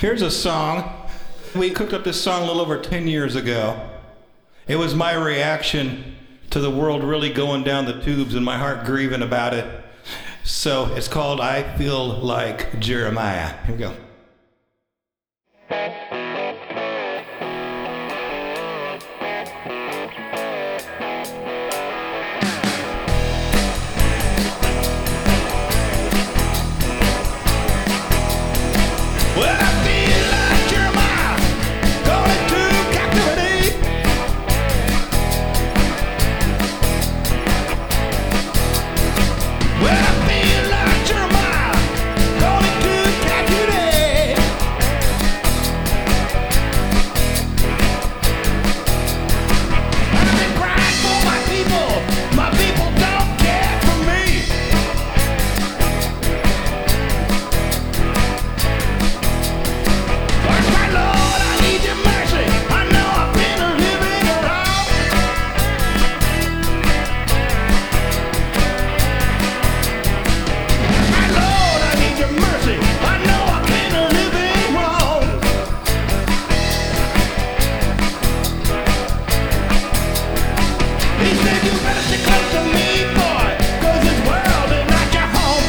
Here's a song. We cooked up this song a little over 10 years ago. It was my reaction to the world really going down the tubes and my heart grieving about it. So it's called I Feel Like Jeremiah. Here we go. Well, I feel like Jeremiah gone into captivity. Well, I feel like Jeremiah gone into captivity. I've been crying for my people. My people don't care for me. My Lord, I need your mercy. I know I've been living wrong. My Lord, I need your mercy. I know I've been living wrong. He said you better stick close to me, boy, 'cause this world is not your home.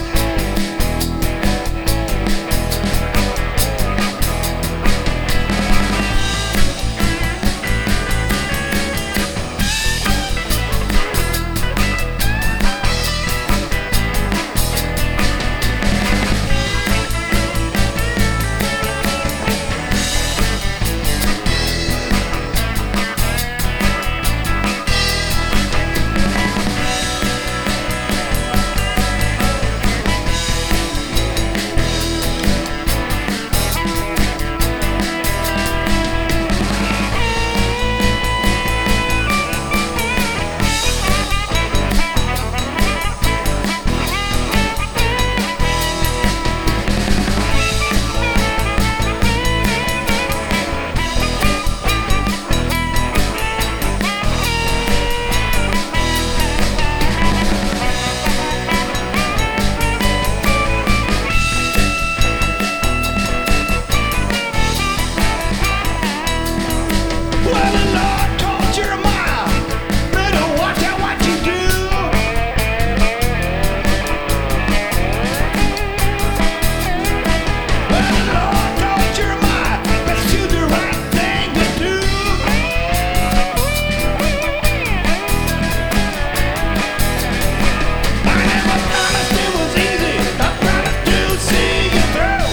Well, the Lord told Jeremiah, better watch out what you do. Well, the Lord told Jeremiah, let's do the right thing to do. I never promised it was easy. I promised to see you through.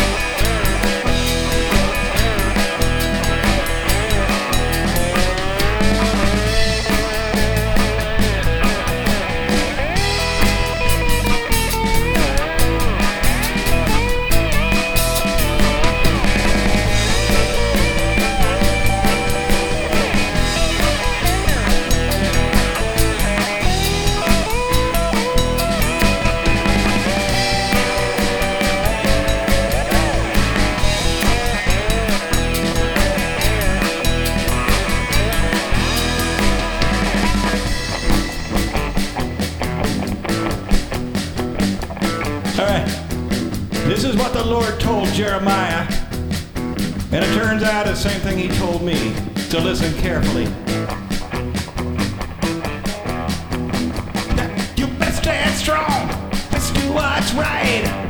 All right, this is what the Lord told Jeremiah, and it turns out it's the same thing he told me, so listen carefully. You better stand strong, let's do what's right.